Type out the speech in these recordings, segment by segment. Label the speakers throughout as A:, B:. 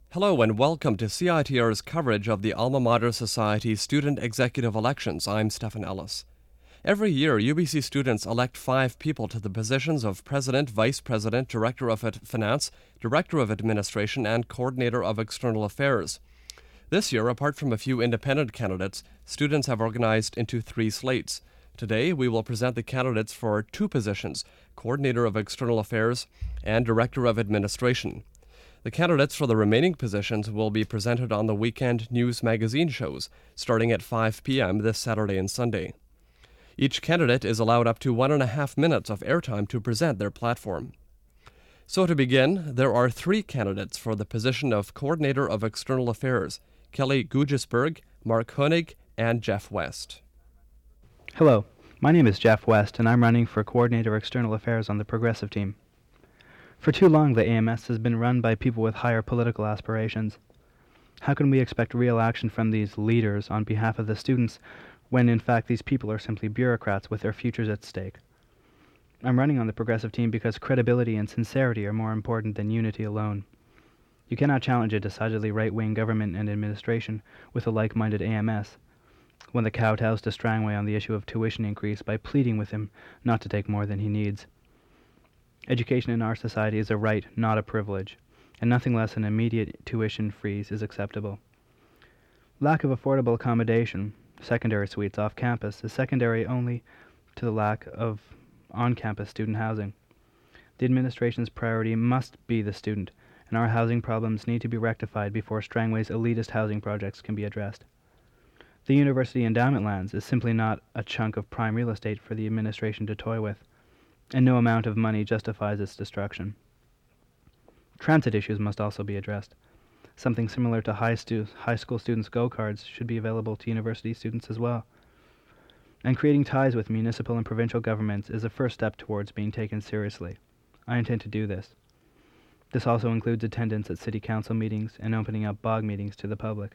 A: Hello and welcome to CITR's coverage of the Alma Mater Society Student Executive Elections. I'm Stephen Ellis. Every year, UBC students elect 5 people to the positions of President, Vice President, Director of Finance, Director of Administration, and Coordinator of External Affairs. This year, apart from a few independent candidates, students have organized into 3 slates. Today, we will present the candidates for 2 positions, Coordinator of External Affairs and Director of Administration. The candidates for the remaining positions will be presented on the weekend news magazine shows, starting at 5 p.m. this Saturday and Sunday. Each candidate is allowed up to 1.5 minutes of airtime to present their platform. So to begin, there are 3 candidates for the position of Coordinator of External Affairs, Kelly Gugisberg, Mark Hoenig, and Jeff West.
B: Hello, my name is Jeff West, and I'm running for Coordinator of External Affairs on the Progressive team. For too long, the AMS has been run by people with higher political aspirations. How can we expect real action from these leaders on behalf of the students when, in fact, these people are simply bureaucrats with their futures at stake? I'm running on the Progressive team because credibility and sincerity are more important than unity alone. You cannot challenge a decidedly right-wing government and administration with a like-minded AMS when the kowtows to Strangway on the issue of tuition increase by pleading with him not to take more than he needs. Education in our society is a right, not a privilege, and nothing less than immediate tuition freeze is acceptable. Lack of affordable accommodation, secondary suites off campus, is secondary only to the lack of on-campus student housing. The administration's priority must be the student, and our housing problems need to be rectified before Strangway's elitist housing projects can be addressed. The university endowment lands is simply not a chunk of prime real estate for the administration to toy with, and no amount of money justifies its destruction. Transit issues must also be addressed. Something similar to high school students' go-cards should be available to university students as well. And creating ties with municipal and provincial governments is a first step towards being taken seriously. I intend to do this. This also includes attendance at city council meetings and opening up BOG meetings to the public.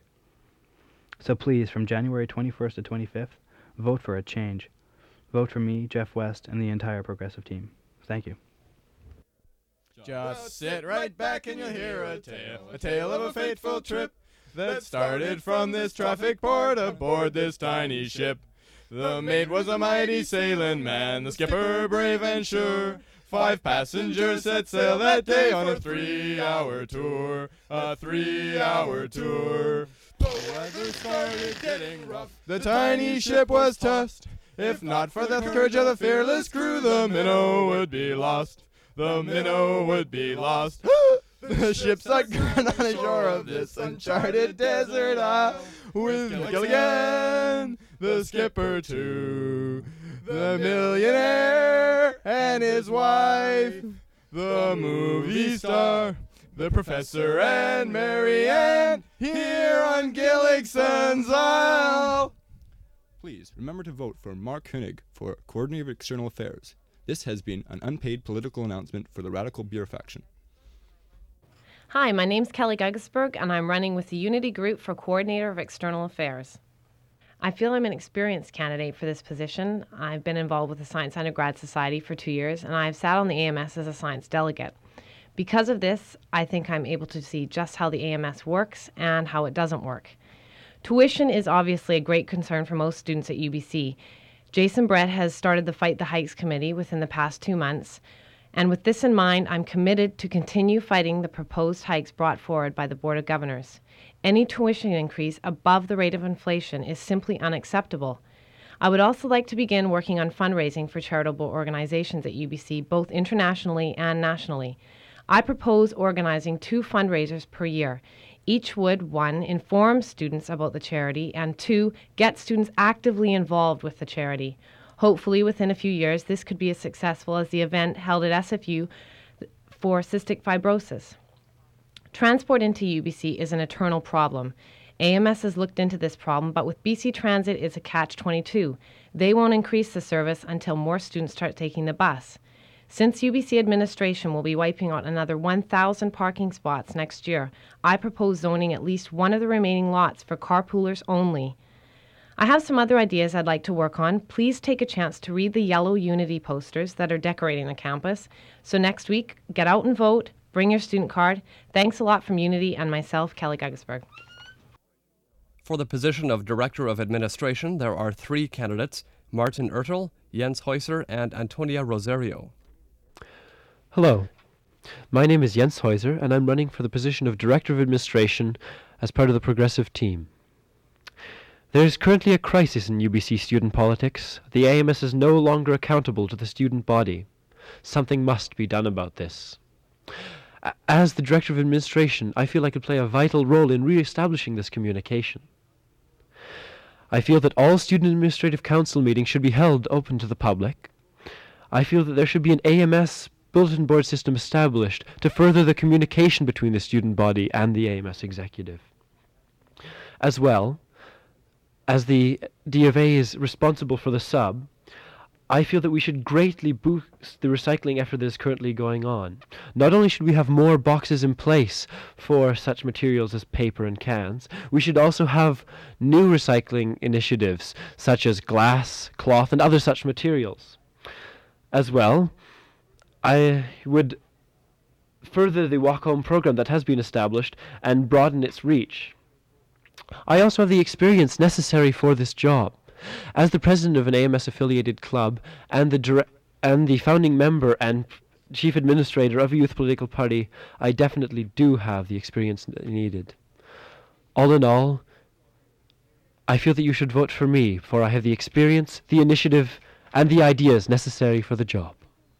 B: So please, from January 21st to 25th, vote for a change. Vote for me, Jeff West, and the entire Progressive team. Thank you.
C: Just sit right back and you'll hear a tale of a fateful trip that started from this traffic port aboard this tiny ship. The mate was a mighty sailing man, the skipper brave and sure. 5 passengers set sail that day on a 3-hour tour, a 3-hour tour. The weather started getting rough, the tiny ship was tossed. If not for the courage of the fearless crew, the minnow would be lost. The minnow would be lost. The ship sunk on the shore of this uncharted desert isle, with Gilligan, the skipper too, the millionaire and his wife, the movie star, the professor and Mary Ann, here on Gilligson's Isle.
D: Please remember to vote for Mark Hoenig for Coordinator of External Affairs. This has been an unpaid political announcement for the Radical Beer faction.
E: Hi, my name's Kelly Gugisberg, and I'm running with the Unity Group for Coordinator of External Affairs. I feel I'm an experienced candidate for this position. I've been involved with the Science Undergrad Society for 2 years, and I've sat on the AMS as a science delegate. Because of this, I think I'm able to see just how the AMS works and how it doesn't work. Tuition is obviously a great concern for most students at UBC. Jason Brett has started the Fight the Hikes Committee within the past 2 months, and with this in mind, I'm committed to continue fighting the proposed hikes brought forward by the Board of Governors. Any tuition increase above the rate of inflation is simply unacceptable. I would also like to begin working on fundraising for charitable organizations at UBC, both internationally and nationally. I propose organizing 2 fundraisers per year. Each would, 1, inform students about the charity, and 2, get students actively involved with the charity. Hopefully, within a few years, this could be as successful as the event held at SFU for cystic fibrosis. Transport into UBC is an eternal problem. AMS has looked into this problem, but with BC Transit, it's a catch-22. They won't increase the service until more students start taking the bus. Since UBC administration will be wiping out another 1,000 parking spots next year, I propose zoning at least one of the remaining lots for carpoolers only. I have some other ideas I'd like to work on. Please take a chance to read the yellow Unity posters that are decorating the campus. So next week, get out and vote, Bring your student card. Thanks a lot from Unity and myself, Kelly Guggisberg.
A: For the position of Director of Administration, there are 3 candidates: Martin Ertel, Jens Häuser, and Antonia Rosario.
F: Hello, my name is Jens Häuser, and I'm running for the position of Director of Administration as part of the Progressive team. There is currently a crisis in UBC student politics. The AMS is no longer accountable to the student body. Something must be done about this. As the Director of Administration, I feel I could play a vital role in re-establishing this communication. I feel that all Student Administrative Council meetings should be held open to the public. I feel that there should be an AMS bulletin board system established to further the communication between the student body and the AMS executive. As well, as the D of A is responsible for the sub, I feel that we should greatly boost the recycling effort that is currently going on. Not only should we have more boxes in place for such materials as paper and cans, we should also have new recycling initiatives such as glass, cloth, and other such materials. As well, I would further the Walk Home program that has been established and broaden its reach. I also have the experience necessary for this job. As the president of an AMS-affiliated club and the founding member and chief administrator of a youth political party, I definitely do have the experience needed. All in all, I feel that you should vote for me, for I have the experience, the initiative, and the ideas necessary for the job.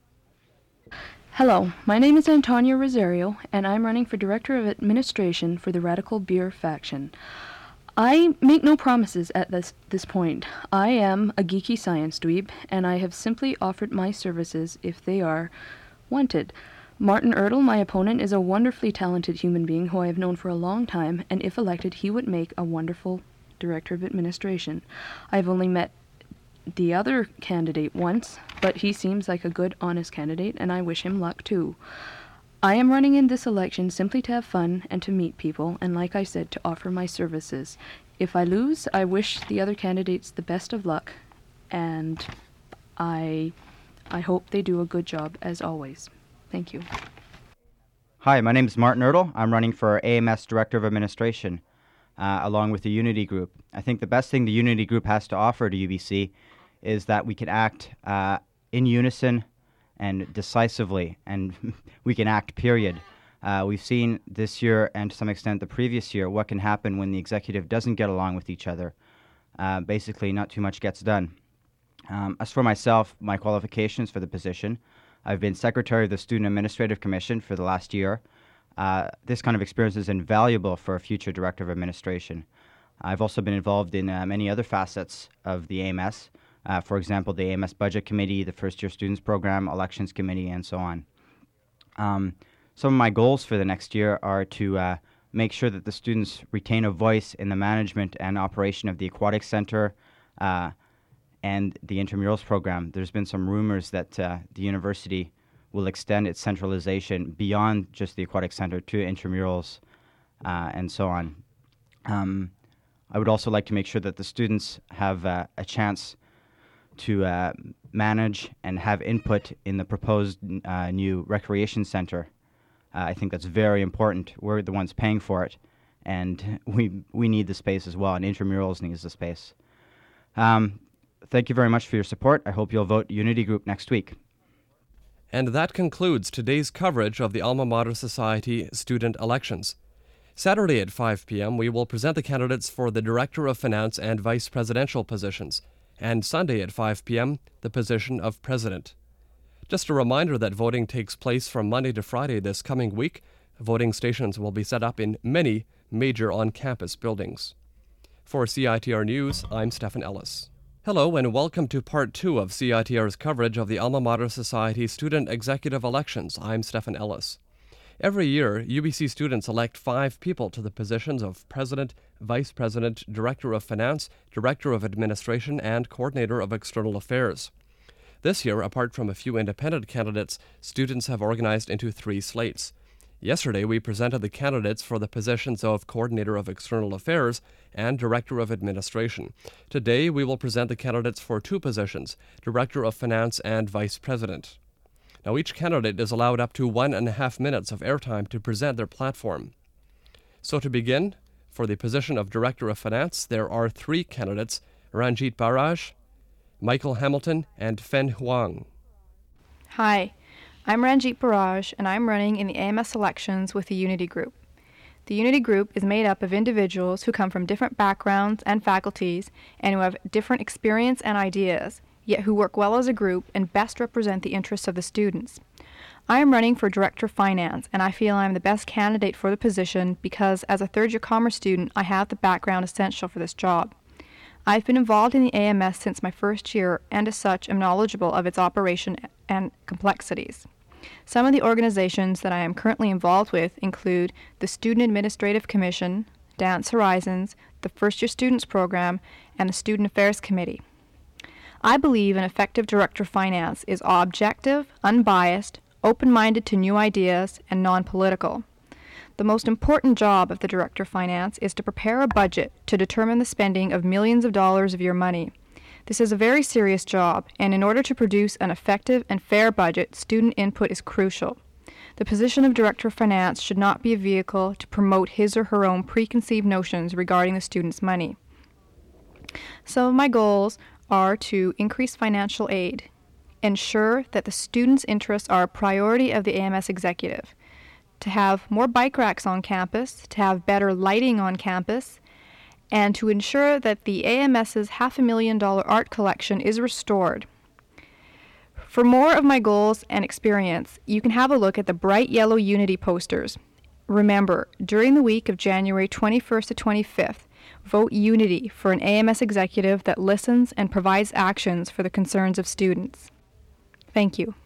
G: Hello, my name is Antonia Rosario, and I'm running for Director of Administration for the Radical Beer faction. I make no promises at this point. I am a geeky science dweeb, and I have simply offered my services if they are wanted. Martin Ertel, my opponent, is a wonderfully talented human being who I have known for a long time, and if elected, he would make a wonderful Director of Administration. I've only met the other candidate once, but he seems like a good, honest candidate, and I wish him luck too. I am running in this election simply to have fun and to meet people, and like I said, to offer my services. If I lose, I wish the other candidates the best of luck, and I hope they do a good job as always. Thank you.
H: Hi, my name is Martin Ertel. I'm running for AMS Director of Administration, along with the Unity Group. I think the best thing the Unity Group has to offer to UBC is that we can act in unison and decisively, and we can act, period. We've seen this year, and to some extent the previous year, what can happen when the executive doesn't get along with each other. Basically, not too much gets done. As for myself, my qualifications for the position, I've been Secretary of the Student Administrative Commission for the last year. This kind of experience is invaluable for a future Director of Administration. I've also been involved in many other facets of the AMS. For example, the AMS Budget Committee, the First Year Students Program, Elections Committee, and so on. Some of my goals for the next year are to make sure that the students retain a voice in the management and operation of the Aquatic Center and the Intramurals program. There's been some rumors that the university will extend its centralization beyond just the Aquatic Center to Intramurals and so on. I would also like to make sure that the students have a chance to manage and have input in the proposed new recreation center. I think that's very important. We're the ones paying for it, and we need the space as well, and Intramurals needs the space. Thank you very much for your support. I hope you'll vote Unity Group next week.
A: And that concludes today's coverage of the Alma Mater Society student elections. Saturday at 5 p.m., we will present the candidates for the Director of Finance and Vice Presidential positions, and Sunday at 5 p.m., the position of President. Just a reminder that voting takes place from Monday to Friday this coming week. Voting stations will be set up in many major on-campus buildings. For CITR News, I'm Stephen Ellis. Hello and welcome to Part 2 of CITR's coverage of the Alma Mater Society student executive elections. I'm Stephen Ellis. Every year, UBC students elect 5 people to the positions of President, Vice President, Director of Finance, Director of Administration, and Coordinator of External Affairs. This year, apart from a few independent candidates, students have organized into 3 slates. Yesterday, we presented the candidates for the positions of Coordinator of External Affairs and Director of Administration. Today, we will present the candidates for 2 positions, Director of Finance and Vice President. Now, each candidate is allowed up to 1.5 minutes of airtime to present their platform. So to begin, for the position of Director of Finance, there are 3 candidates, Ranjit Barraj, Michael Hamilton, and Fen Huang.
I: Hi, I'm Ranjit Barraj, and I'm running in the AMS elections with the Unity Group. The Unity Group is made up of individuals who come from different backgrounds and faculties and who have different experience and ideas, yet who work well as a group and best represent the interests of the students. I am running for Director of Finance, and I feel I am the best candidate for the position because as a third-year commerce student, I have the background essential for this job. I've been involved in the AMS since my first year, and as such am knowledgeable of its operation and complexities. Some of the organizations that I am currently involved with include the Student Administrative Commission, Dance Horizons, the First Year Students Program, and the Student Affairs Committee. I believe an effective Director of Finance is objective, unbiased, open-minded to new ideas, and non-political. The most important job of the Director of Finance is to prepare a budget to determine the spending of millions of dollars of your money. This is a very serious job, and in order to produce an effective and fair budget, student input is crucial. The position of Director of Finance should not be a vehicle to promote his or her own preconceived notions regarding the student's money. Some of my goals are to increase financial aid, ensure that the students' interests are a priority of the AMS executive, to have more bike racks on campus, to have better lighting on campus, and to ensure that the AMS's $500,000 art collection is restored. For more of my goals and experience, you can have a look at the bright yellow Unity posters. Remember, during the week of January 21st to 25th, vote Unity for an AMS executive that listens and provides actions for the concerns of students. Thank you.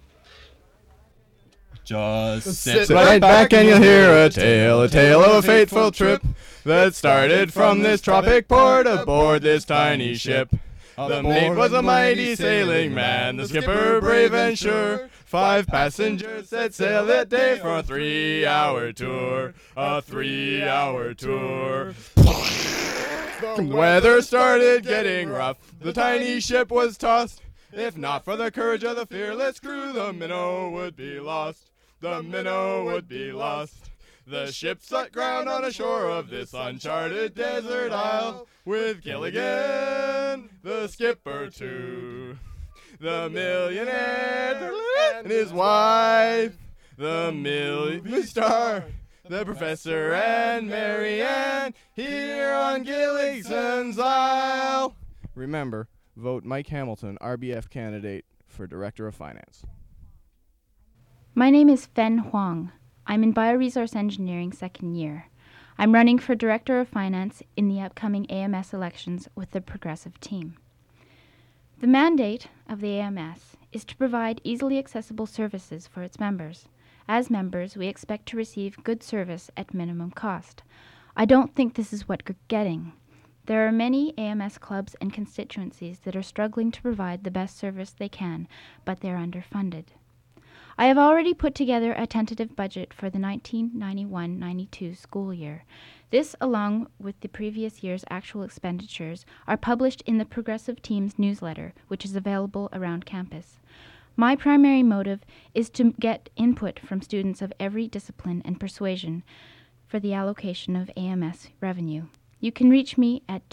C: Just sit right back and you'll hear a tale of a fateful trip that started from this tropic port aboard this tiny ship. The mate was a mighty sailing man, the skipper brave and sure. 5 passengers set sail that day for a 3-hour tour. A 3-hour tour. The weather started getting rough, the tiny ship was tossed. If not for the courage of the fearless crew, the minnow would be lost. The minnow would be lost. The ship set ground on a shore of this uncharted desert isle, with Gilligan, the skipper too, the millionaire and his wife, the movie star, the professor and Mary Ann, here on Gilligan's Isle. Remember, vote Mike Hamilton, RBF candidate for Director of Finance.
J: My name is Fen Huang. I'm in Bioresource Engineering second year. I'm running for Director of Finance in the upcoming AMS elections with the Progressive team. The mandate of the AMS is to provide easily accessible services for its members. As members, we expect to receive good service at minimum cost. I don't think this is what we're getting. There are many AMS clubs and constituencies that are struggling to provide the best service they can, but they're underfunded. I have already put together a tentative budget for the 1991-92 school year. This, along with the previous year's actual expenditures, are published in the Progressive Team's newsletter, which is available around campus. My primary motive is to get input from students of every discipline and persuasion for the allocation of AMS revenue. You can reach me at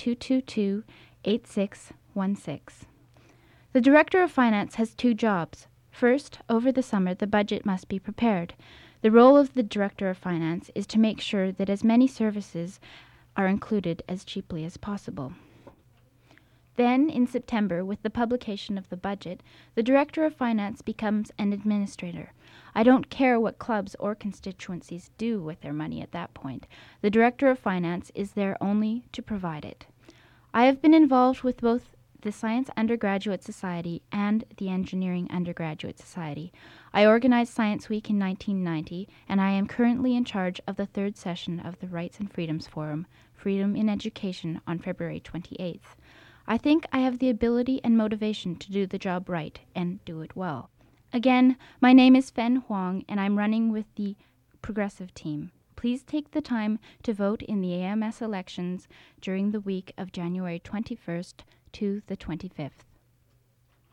J: 222-8616. The Director of Finance has 2 jobs. First, over the summer, the budget must be prepared. The role of the Director of Finance is to make sure that as many services are included as cheaply as possible. Then, in September, with the publication of the budget, the Director of Finance becomes an administrator. I don't care what clubs or constituencies do with their money at that point. The Director of Finance is there only to provide it. I have been involved with both the Science Undergraduate Society and the Engineering Undergraduate Society. I organized Science Week in 1990, and I am currently in charge of the 3rd session of the Rights and Freedoms Forum, Freedom in Education, on February 28th. I think I have the ability and motivation to do the job right and do it well. Again, my name is Fen Huang, and I'm running with the Progressive team. Please take the time to vote in the AMS elections during the week of January 21st to the 25th.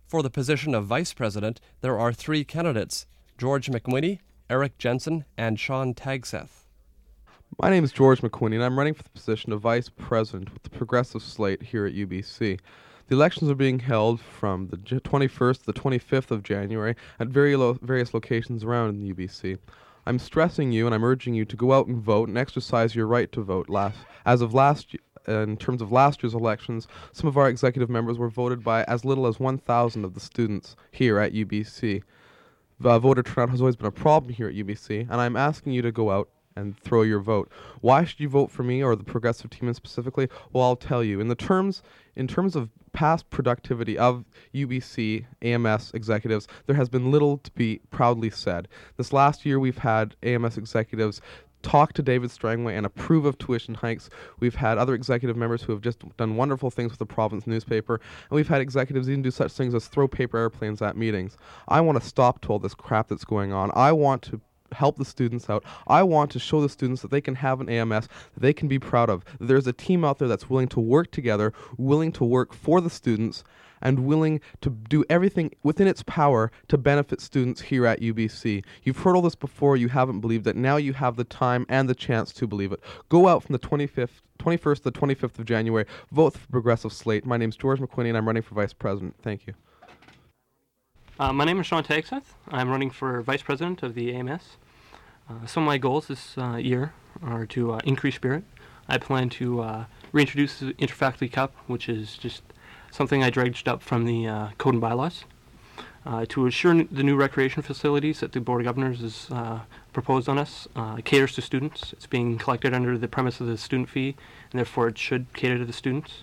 A: For the position of Vice President, there are 3 candidates: George McWhinney, Eric Jensen, and Sean Tagseth.
K: My name is George McWhinney, and I'm running for the position of Vice President with the Progressive slate here at UBC. The elections are being held from the 21st to the 25th of January at various locations around the UBC. I'm stressing you and I'm urging you to go out and vote and exercise your right to vote. In terms of last year's elections, some of our executive members were voted by as little as 1,000 of the students here at UBC. Voter turnout has always been a problem here at UBC, and I'm asking you to go out and throw your vote. Why should you vote for me or the Progressive team specifically? Well, I'll tell you. In terms of past productivity of UBC AMS executives, there has been little to be proudly said. This last year, we've had AMS executives talk to David Strangway and approve of tuition hikes. We've had other executive members who have just done wonderful things with the province newspaper, and we've had executives even do such things as throw paper airplanes at meetings. I want to stop to all this crap that's going on. I want to help the students out. I want to show the students that they can have an AMS that they can be proud of. There's a team out there that's willing to work together, willing to work for the students, and willing to do everything within its power to benefit students here at UBC. You've heard all this before, you haven't believed it. Now you have the time and the chance to believe it. Go out from the 21st to the 25th of January. Vote for Progressive slate. My name's George McWhinney, and I'm running for Vice President. Thank you.
L: My name is Sean Tagseth. I'm running for Vice President of the AMS. Some of my goals this year are to increase spirit. I plan to reintroduce the Interfaculty Cup, which is just something I dredged up from the Code and Bylaws. To assure the new recreation facilities that the Board of Governors has proposed on us caters to students. It's being collected under the premise of the student fee, and therefore it should cater to the students.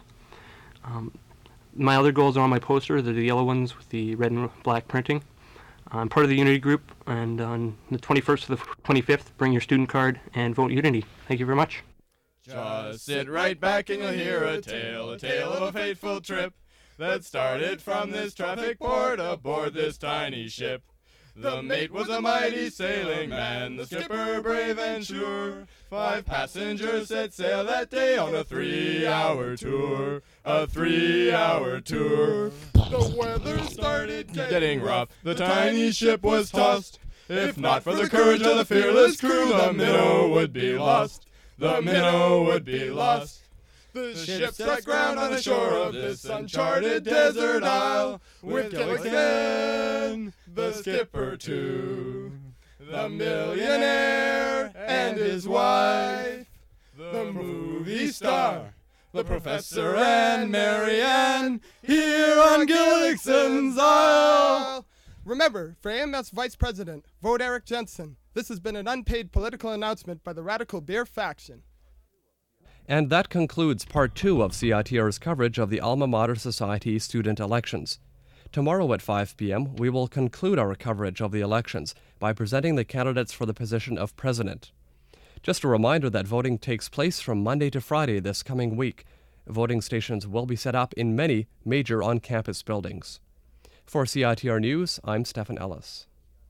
L: My other goals are on my poster. They're the yellow ones with the red and black printing. I'm part of the Unity Group, and on the 21st to the 25th, bring your student card and vote Unity. Thank you very much.
C: Just sit right back and you'll hear a tale of a fateful trip that started from this traffic port aboard this tiny ship. The mate was a mighty sailing man, the skipper brave and sure. 5 passengers set sail that day on a 3-hour tour. A 3-hour tour. The weather started getting rough, the tiny ship was tossed. If not for the courage of the fearless crew, the minnow would be lost. The minnow would be lost. The ship struck ground on the shore of this uncharted desert isle, with Gilligan, the skipper too, the millionaire and his wife, the movie star, the professor and Marianne, here on Gilligan's Isle.
M: Remember, for AMS Vice President, vote Eric Jensen. This has been an unpaid political announcement by the Radical Beer faction.
A: And that concludes Part 2 of CITR's coverage of the Alma Mater Society student elections. Tomorrow at 5 p.m., we will conclude our coverage of the elections by presenting the candidates for the position of President. Just a reminder that voting takes place from Monday to Friday this coming week. Voting stations will be set up in many major on-campus buildings. For CITR News, I'm Stephen Ellis.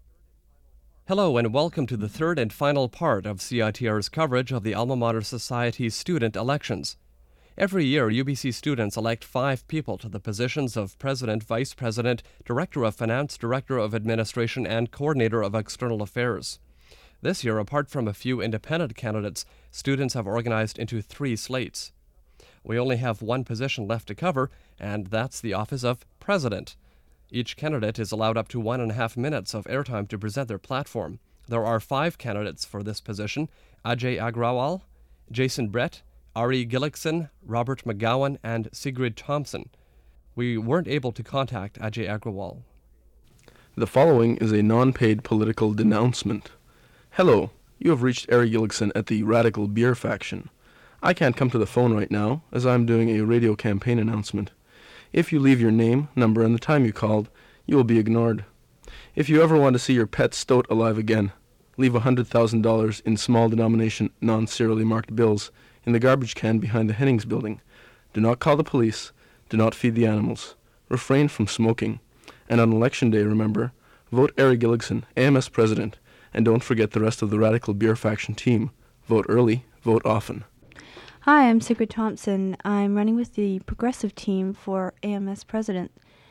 A: Hello and welcome to the third and final part of CITR's coverage of the Alma Mater Society's student elections. Every year, UBC students elect 5 people to the positions of President, Vice President, Director of Finance, Director of Administration, and Coordinator of External Affairs. This year, apart from a few independent candidates, students have organized into 3 slates. We only have one position left to cover, and that's the office of President. Each candidate is allowed up to 1.5 minutes of airtime to present their platform. There are 5 candidates for this position: Ajay Agrawal, Jason Brett, Ari Gillickson, Robert McGowan, and Sigrid Thompson. We weren't able to contact Ajay Agrawal.
N: The following is a non-paid political denouncement. Hello, you have reached Ari Gillickson at the Radical Beer faction. I can't come to the phone right now, as I'm doing a radio campaign announcement. If you leave your name, number, and the time you called, you will be ignored. If you ever want to see your pet stoat alive again, leave $100,000 in small denomination, non-serially marked bills in the garbage can behind the Hennings building. Do not call the police. Do not feed the animals. Refrain from smoking. And on election day, remember, vote Ari Gillickson, AMS President, and don't forget the rest of the Radical Beer faction team. Vote early, vote often.
O: Hi, I'm Sigrid Thompson. I'm running with the Progressive team for AMS President.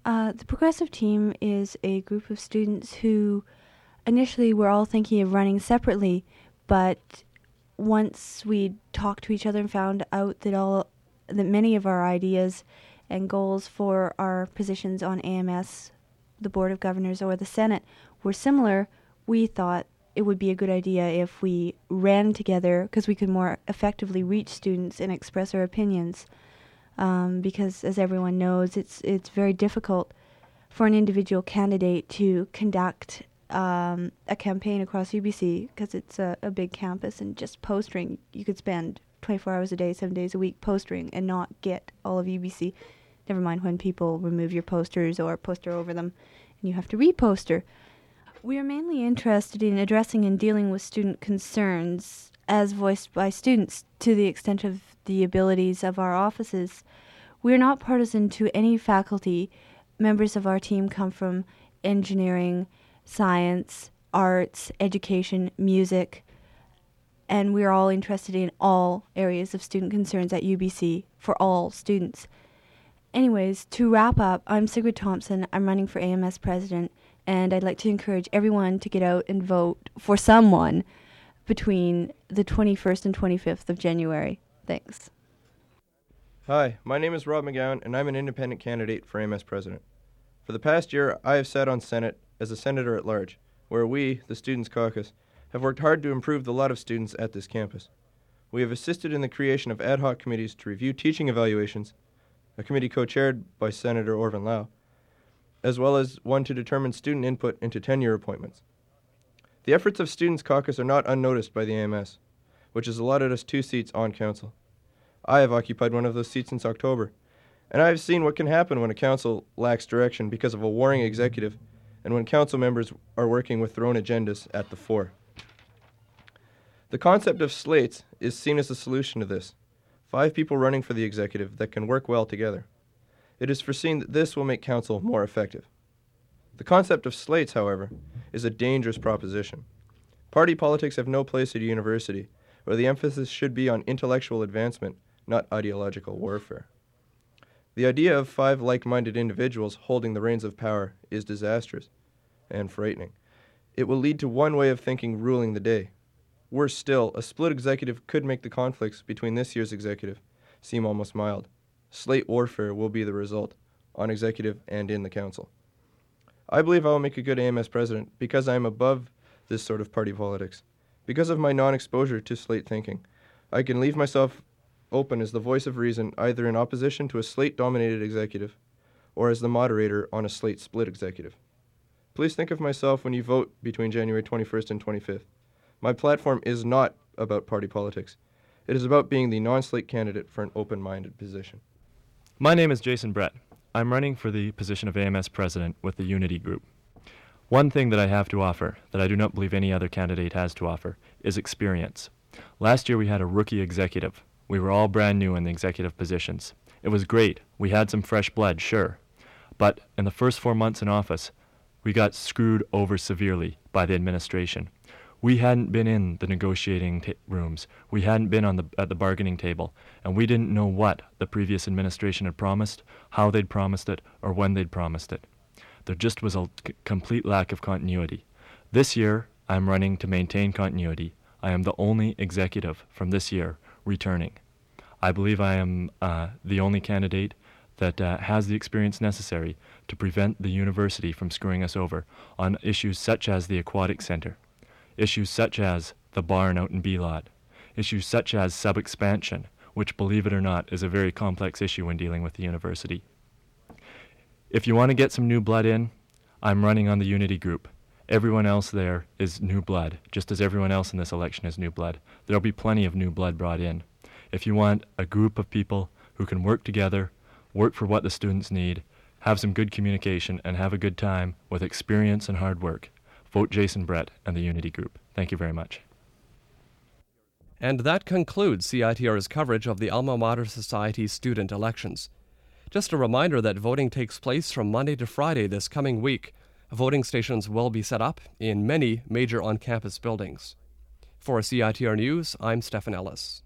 O: The progressive team is a group of students who initially were all thinking of running separately, but once we talked to each other and found out that many of our ideas and goals for our positions on AMS, the Board of Governors, or the Senate were similar, we thought it would be a good idea if we ran together because we could more effectively reach students and express our opinions. Because, as everyone knows, it's very difficult for an individual candidate to conduct a campaign across UBC because it's a big campus, and just postering, you could spend 24 hours a day, 7 days a week postering and not get all of UBC. Never mind when people remove your posters or poster over them and you have to reposter. We are mainly interested in addressing and dealing with student concerns as voiced by students to the extent of the abilities of our offices. We are not partisan to any faculty. Members of our team come from engineering, science, arts, education, music, and we are all interested in all areas of student concerns at UBC for all students. Anyways, to wrap up, I'm Sigrid Thompson. I'm running for AMS president, and I'd like to encourage everyone to get out and vote for someone between the 21st and 25th of January. Thanks.
P: Hi, my name is Rob McGowan, and I'm an independent candidate for AMS president. For the past year, I have sat on Senate as a senator at large, where we, the Students' Caucus, have worked hard to improve the lot of students at this campus. We have assisted in the creation of ad hoc committees to review teaching evaluations, a committee co-chaired by Senator Orvin Lau, as well as one to determine student input into tenure appointments. The efforts of Students' Caucus are not unnoticed by the AMS, which has allotted us 2 seats on council. I have occupied one of those seats since October, and I have seen what can happen when a council lacks direction because of a warring executive and when council members are working with their own agendas at the fore. The concept of slates is seen as a solution to this. 5 people running for the executive that can work well together. It is foreseen that this will make council more effective. The concept of slates, however, is a dangerous proposition. Party politics have no place at a university, where the emphasis should be on intellectual advancement, not ideological warfare. The idea of 5 like-minded individuals holding the reins of power is disastrous and frightening. It will lead to one way of thinking ruling the day. Worse still, a split executive could make the conflicts between this year's executive seem almost mild. Slate warfare will be the result, on executive and in the council. I believe I will make a good AMS president because I am above this sort of party politics. Because of my non-exposure to slate thinking, I can leave myself open as the voice of reason either in opposition to a slate-dominated executive or as the moderator on a slate-split executive. Please think of myself when you vote between January 21st and 25th. My platform is not about party politics. It is about being the non-slate candidate for an open-minded position.
Q: My name is Jason Brett. I'm running for the position of AMS president with the Unity Group. One thing that I have to offer, that I do not believe any other candidate has to offer, is experience. Last year we had a rookie executive. We were all brand new in the executive positions. It was great. We had some fresh blood, sure. But in the first 4 months in office, we got screwed over severely by the administration. We hadn't been in the negotiating rooms. We hadn't been at the bargaining table, and we didn't know what the previous administration had promised, how they'd promised it, or when they'd promised it. There just was a complete lack of continuity. This year, I'm running to maintain continuity. I am the only executive from this year returning. I believe I am the only candidate that has the experience necessary to prevent the university from screwing us over on issues such as the Aquatic Center, issues such as the barn out in B-Lot, issues such as sub-expansion, which, believe it or not, is a very complex issue when dealing with the university. If you want to get some new blood in, I'm running on the Unity Group. Everyone else there is new blood, just as everyone else in this election is new blood. There'll be plenty of new blood brought in. If you want a group of people who can work together, work for what the students need, have some good communication, and have a good time with experience and hard work, vote Jason Brett and the Unity Group. Thank you very much.
A: And that concludes CITR's coverage of the Alma Mater Society student elections. Just a reminder that voting takes place from Monday to Friday this coming week. Voting stations will be set up in many major on-campus buildings. For CITR News, I'm Stefan Ellis.